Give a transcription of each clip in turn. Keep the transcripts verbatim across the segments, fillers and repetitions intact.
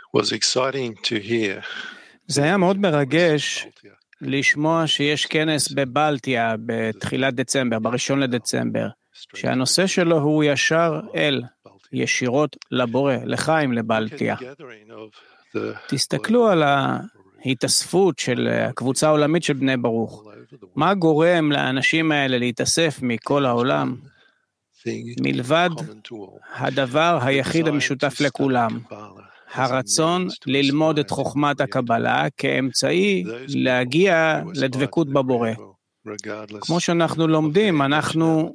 was exciting to hear. זה היה מאוד מרגש לשמוע שיש כנס בבלטיה בתחילת דצמבר, בראשון לדצמבר, שהנושא שלו הוא ישר אל, ישירות לבורא, לחיים לבלטיה. תסתכלו על ההתאספות של הקבוצה העולמית של בני ברוך. מה גורם לאנשים האלה להתאסף מכל העולם? מלבד הדבר היחיד המשותף לכולם, הרצון ללמוד את חוכמת הקבלה כאמצעי להגיע לדבקות בבורא. כמו שאנחנו לומדים, אנחנו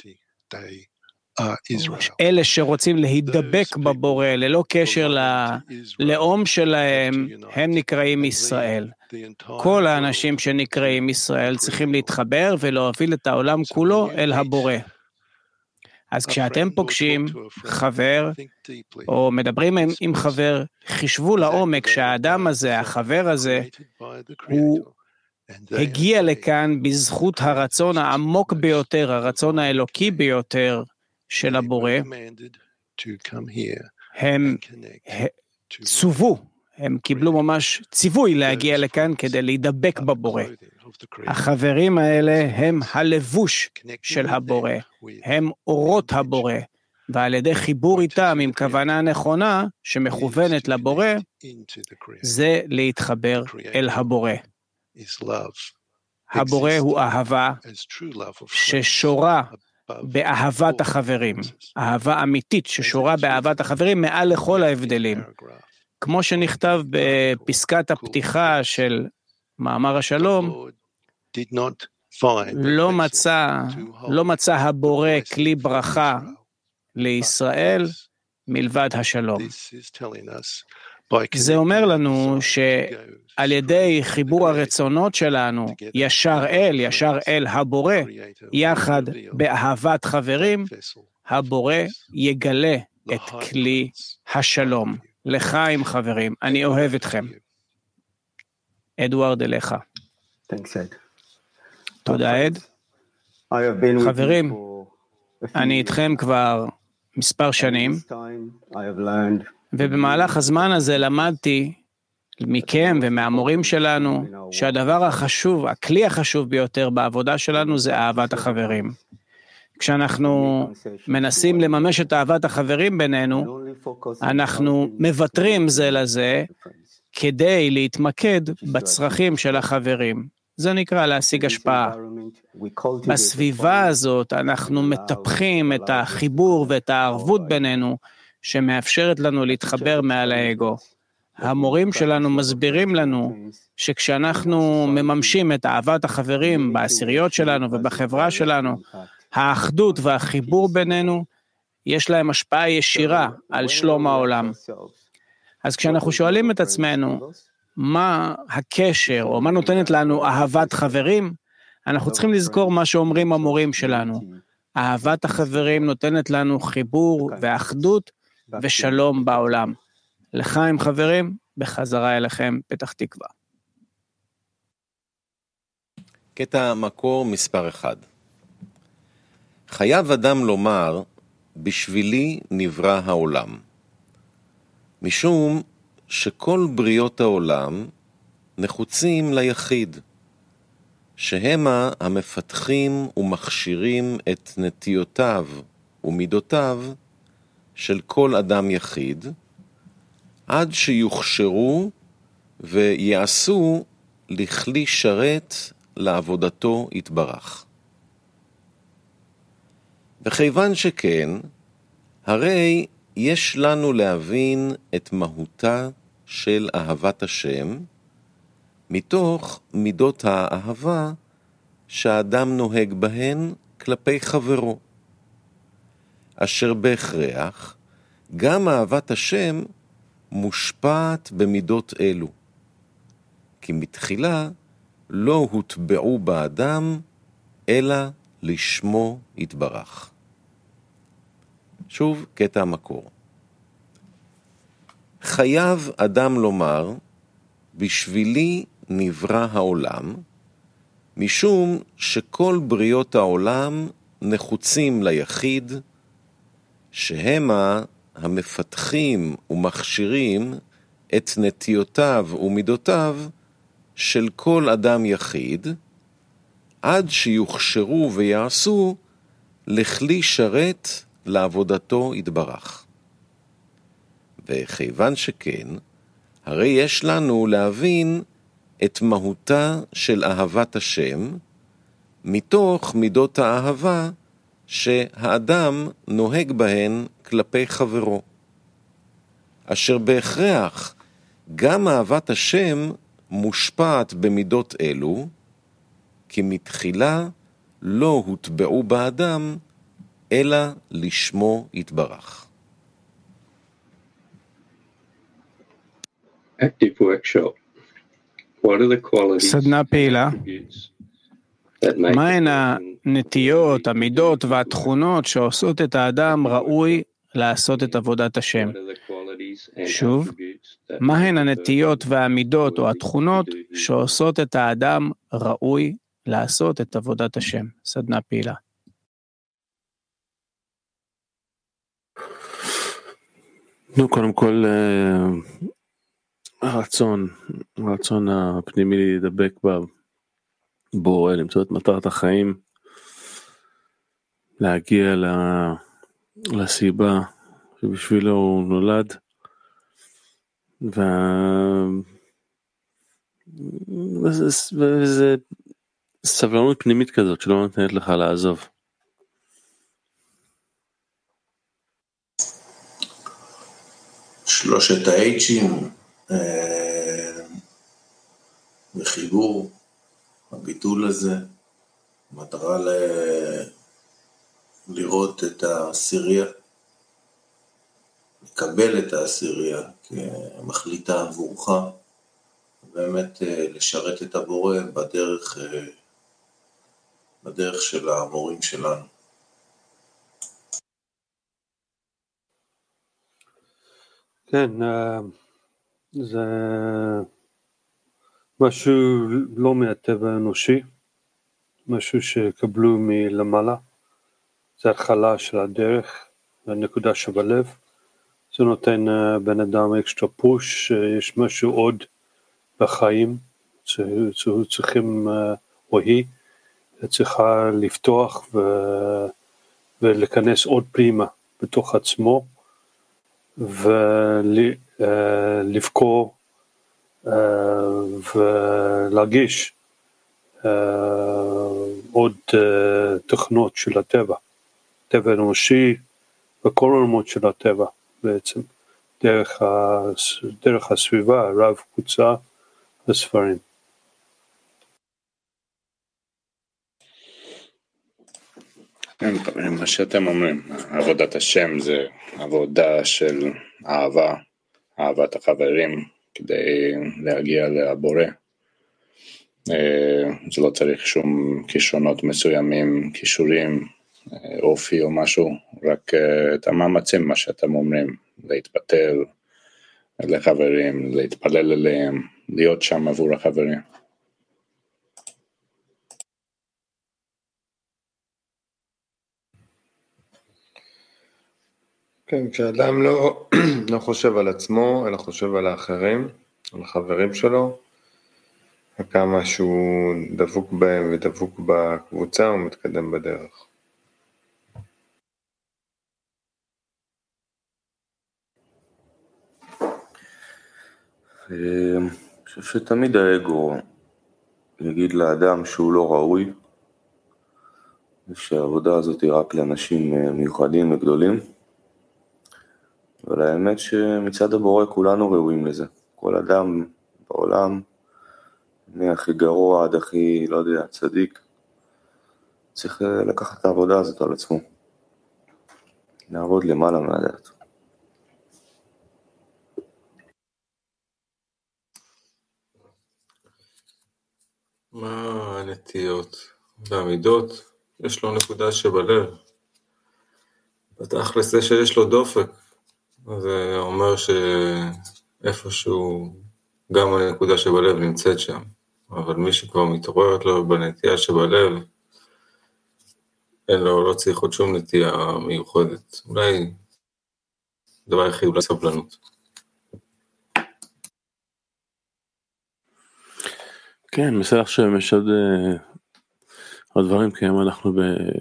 אלה שרוצים להידבק בבורא ללא קשר ללאום שלהם, הם נקראים ישראל. כל האנשים שנקראים ישראל צריכים להתחבר ולהוביל את העולם כולו אל הבורא. אז כשאתם פוגשים חבר, או מדברים עם, עם חבר, חישבו לעומק שהאדם הזה, החבר הזה, הוא הגיע לכאן בזכות הרצון העמוק ביותר, הרצון האלוקי ביותר של הבורא. הם צוו, הם קיבלו ממש ציווי להגיע לכאן כדי להידבק בבורא. החברים האלה הם הלבוש של הבורא, הם אורות הבורא, ועל ידי חיבור איתם עם כוונה נכונה שמכוונת לבורא, זה להתחבר אל הבורא. הבורא הוא אהבה ששורה באהבת החברים, אהבה אמיתית ששורה באהבת החברים מעל לכל ההבדלים. כמו שנכתב בפסקת הפתיחה של מאמר השלום, לא מצא, לא מצא הבורא כלי ברכה לישראל מלבד השלום. זה אומר לנו שעל ידי חיבור הרצונות שלנו, ישר אל, ישר אל הבורא, יחד באהבת חברים, הבורא יגלה את כלי השלום. לחיים חברים, אני אוהב אתכם. אדוארד אליך. תודה עד. חברים, אני איתכם כבר מספר שנים, ובמהלך הזמן הזה למדתי מכם ומהמורים שלנו, שהדבר החשוב, הכלי החשוב ביותר בעבודה שלנו זה אהבת החברים. כשאנחנו מנסים לממש את אהבת החברים בינינו, אנחנו מבטרים זה לזה כדי להתמקד בצרכים של החברים. זה נקרא להשיג השפעה. בסביבה הזאת אנחנו מטפחים את החיבור ואת הערבות בינינו, שמאפשרת לנו להתחבר מעל האגו. המורים שלנו מסבירים לנו שכשאנחנו מממשים את אהבת החברים בעשיריות שלנו ובחברה שלנו, האחדות והחיבור בינינו, יש להם השפעה ישירה על שלום העולם. אז כשאנחנו שואלים את עצמנו, מה הקשר, או מה נותנת לנו אהבת חברים, אנחנו צריכים לזכור מה שאומרים המורים שלנו. אהבת החברים נותנת לנו חיבור ואחדות ושלום בעולם. לחיים חברים, בחזרה אליכם, פתח תקווה. קטע מקור מספר אחד. חייב אדם לומר, בשבילי נברא העולם. משום שכל בריות העולם נחוצים ליחיד, שהמה המפתחים ומכשירים את נטיותיו ומידותיו של כל אדם יחיד, עד שיוכשרו ויעשו לכלי שרת לעבודתו יתברך. וכיוון שכן, הרי יש לנו להבין את מהותה של אהבת השם, מתוך מידות האהבה שהאדם נוהג בהן כלפי חברו, אשר בהכרח גם אהבת השם מושפעת במידות אלו, כי מתחילה לא הוטבעו באדם, אלא לשמו יתברך. שוב קטע המקור. חייב אדם לומר, בשבילי נברא העולם, משום שכל בריות העולם נחוצים ליחיד, שהמה המפתחים ומכשירים את נטיותיו ומידותיו של כל אדם יחיד, עד שיוכשרו ויעשו לכלי שרת לעבודתו יתברך. וכיוון שכן, הרי יש לנו להבין את מהותה של אהבת השם, מתוך מידות האהבה שהאדם נוהג בהן כלפי חברו, אשר בהכרח גם אהבת השם מושפעת במידות אלו, כי מתחילה לא הוטבעו באדם, אלא לשמו יתברך. Active workshop. What are the qualities? סדנה פעילה. that make מהן the person הנטיות, המידות והתכונות שעושות את האדם ראוי לעשות את עבודת השם? What are the qualities and שוב, attributes that מהן make the הנטיות person והמידות או worthy התכונות to do his שעושות את האדם ראוי לעשות את עבודת השם? סדנה פעילה. נו, קודם כל, אה, הרצון, הרצון הפנימי להידבק בבורא, למצוא את מטרת החיים, להגיע ל- לסיבה שבשבילו הוא נולד, וה- וזה, וזה סבלנות פנימית כזאת שלא נותנת לך לעזוב. שלושת האייצ'ים, אה, וחיבור, הביטול הזה, מטרה ל... לראות את העשירייה, לקבל את העשירייה כמחליטה עבורך, באמת אה, לשרת את הבורא בדרך, אה, בדרך של המורים שלנו. כן, אה, זה משהו לא מהטבע האנושי, משהו שקבלו מלמעלה, זה התחלה של הדרך, הנקודה שבלב, זה נותן אה, בן אדם אקסטרה פוש, יש משהו עוד בחיים, שהוא צריכים, אה, או היא, צריכה לפתוח ו... ולכנס עוד פנימה בתוך עצמו, ולבקור ולהגיש עוד תכונות של הטבע, טבע אנושי וכל עולמות של הטבע בעצם, דרך, דרך הסביבה, רב קבוצה וספרים. מה שאתם אומרים, עבודת השם זה עבודה של אהבה, אהבת החברים, כדי להגיע לבורא. זה לא צריך שום כישרונות מסוימים, כישורים, אופי או משהו, רק את המאמצים, מה שאתם אומרים, להתפתל לחברים, להתפלל אליהם, להיות שם עבור החברים. כן, כשאדם לא, לא חושב על עצמו, אלא חושב על האחרים, על החברים שלו, וכמה שהוא דבוק בהם ודבוק בקבוצה, הוא מתקדם בדרך. אני חושב שתמיד האגו יגיד לאדם שהוא לא ראוי, ושהעבודה הזאת היא רק לאנשים מיוחדים וגדולים, אבל האמת שמצד הבורא כולנו ראויים לזה. כל אדם בעולם, מהכי גרוע עד הכי, לא יודע, צדיק, צריך לקחת את העבודה הזאת על עצמו. לעבוד למעלה מהדעת. מה הנטיות והמידות? יש לו נקודה שבלב. בתכלס זה שיש לו דופק, זה אומר שאיפשהו גם הנקודה שבלב נמצאת שם. אבל מי שכבר מתעוררת לו בנטייה שבלב, אין לו, לא צריך עוד שום נטייה מיוחדת. אולי דבר יחיד, אולי סבלנות. כן, מסלח שיש עוד, עוד דברים, כי היום אנחנו ב...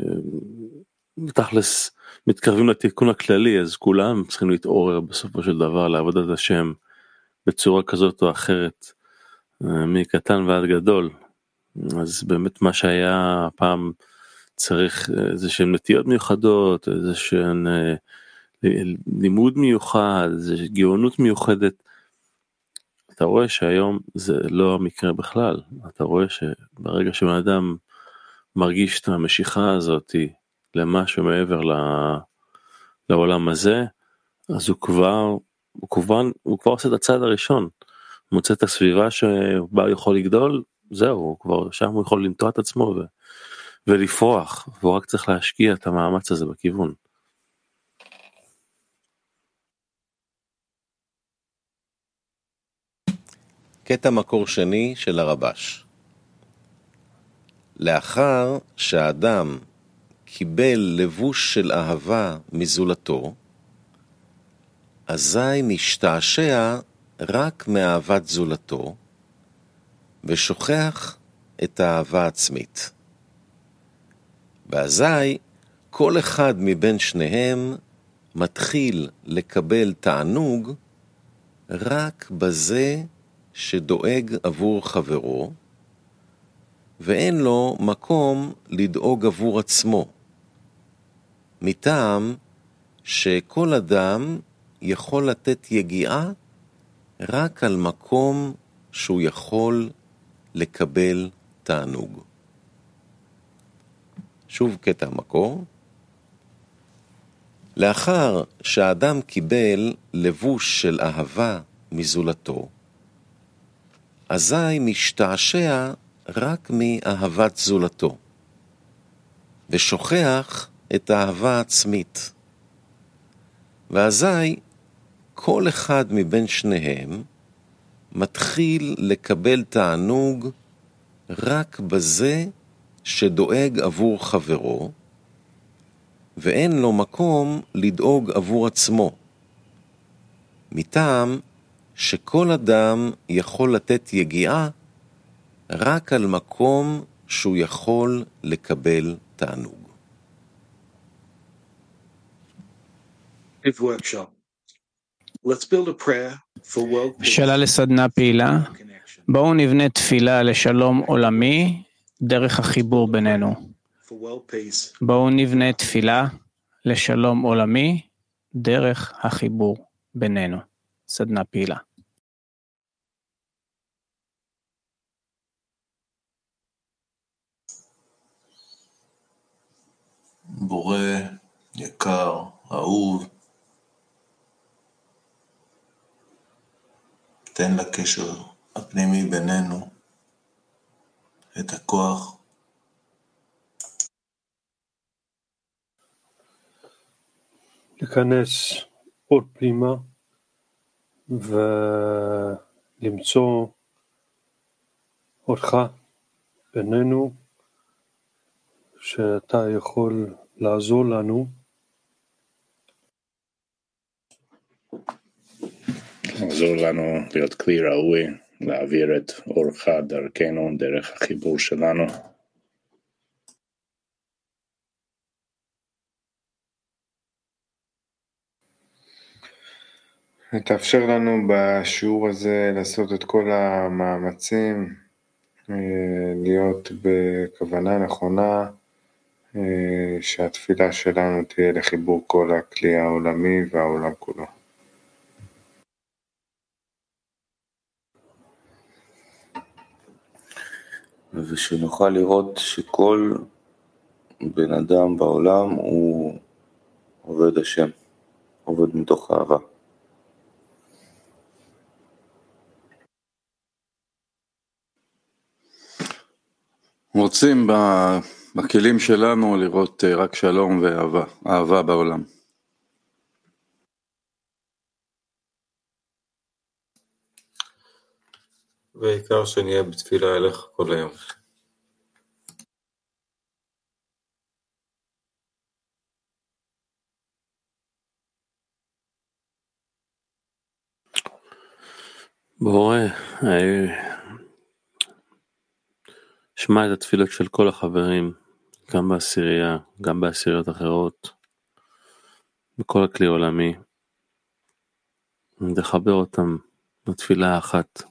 בתכלס מתקרבים לתיקון הכללי, אז כולם צריכים להתעורר בסופו של דבר לעבודת השם בצורה כזאת או אחרת, מקטן ועד גדול. אז באמת מה שהיה פעם צריך איזה שהן נטיות מיוחדות, איזה שהן לימוד מיוחד, איזה גאונות מיוחדת. אתה רואה שהיום זה לא המקרה בכלל. אתה רואה שברגע שבן אדם מרגיש את המשיכה הזאת למשהו מעבר לעולם הזה, אז הוא כבר, הוא כבר, הוא כבר עושה את הצעד הראשון. הוא מוצא את הסביבה שבה הוא יכול לגדול, זהו, הוא כבר שם הוא יכול לנטוע את עצמו ו, ולפרוח, והוא רק צריך להשקיע את המאמץ הזה בכיוון. קטע מקור שני של הרבש. לאחר שהאדם קיבל לבוש של אהבה מזולתו, אזי משתעשע רק מאהבת זולתו, ושוכח את האהבה עצמית. ואזי כל אחד מבין שניהם מתחיל לקבל תענוג רק בזה שדואג עבור חברו, ואין לו מקום לדאוג עבור עצמו, מטעם שכל אדם יכול לתת יגיעה רק על מקום שהוא יכול לקבל תענוג. שוב קטע המקור. לאחר שהאדם קיבל לבוש של אהבה מזולתו, אזי משתעשע רק מאהבת זולתו, ושוכח את האהבה העצמית. ואזי כל אחד מבין שניהם מתחיל לקבל תענוג רק בזה שדואג עבור חברו, ואין לו מקום לדאוג עבור עצמו, מטעם שכל אדם יכול לתת יגיעה רק על מקום שהוא יכול לקבל תענוג. שאלה לסדנה פעילה. בואו נבנה תפילה לשלום עולמי דרך החיבור בינינו. בואו נבנה תפילה לשלום עולמי דרך החיבור בינינו. סדנה פעילה. בורא, יקר, אהוב, תן לקשר הפנימי בינינו את הכוח להיכנס עוד פנימה ולמצוא אותך בינינו, שאתה יכול לעזור לנו לעזור לנו להיות כלי ראוי, להעביר את אורך דרכנו, דרך החיבור שלנו. תאפשר לנו בשיעור הזה לעשות את כל המאמצים, להיות בכוונה נכונה, שהתפילה שלנו תהיה לחיבור כל הכלי העולמי והעולם כולו. ושנוכל לראות שכל בן אדם בעולם הוא עובד השם, עובד מתוך אהבה. רוצים בכלים שלנו לראות רק שלום ואהבה, אהבה בעולם. ועיקר שנהיה בתפילה אליך כל היום. בורא, שמע את התפילות של כל החברים, גם בעשירייה, גם בעשיריות אחרות, בכל הכלי עולמי, לחבר אותם לתפילה אחת,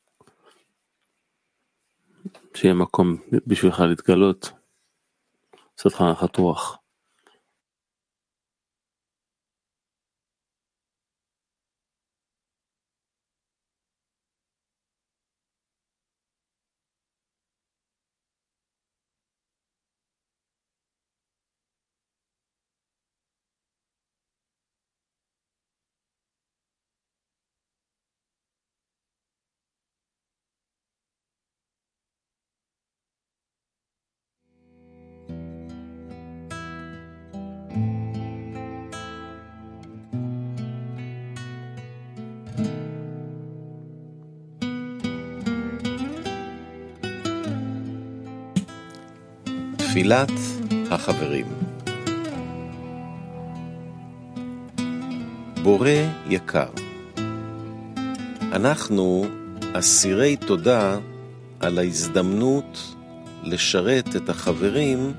שיהיה מקום בשבילך להתגלות, לעשות לך נחת רוח. תפילת החברים. בורא יקר, אנחנו אסירי תודה על ההזדמנות לשרת את החברים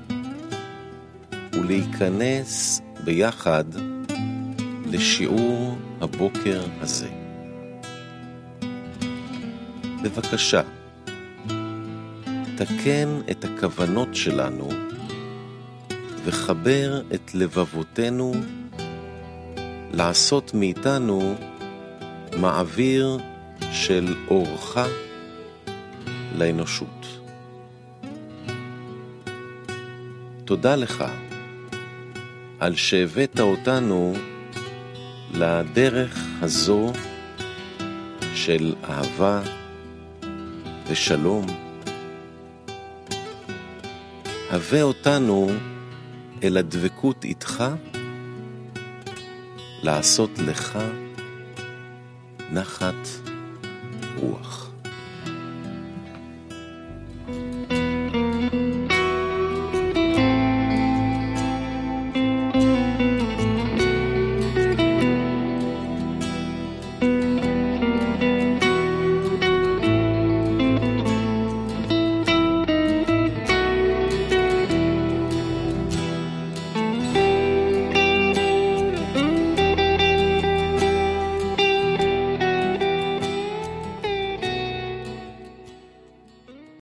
ולהיכנס ביחד לשיעור הבוקר הזה. בבקשה, תקן את הכוונות שלנו וחבר את לבבותינו לעשות מאיתנו מעביר של אורך לאנושות. תודה לך על שהבאת אותנו לדרך הזו של אהבה ושלום. הבא אותנו אל הדבקות איתך, לעשות לך נחת רוח.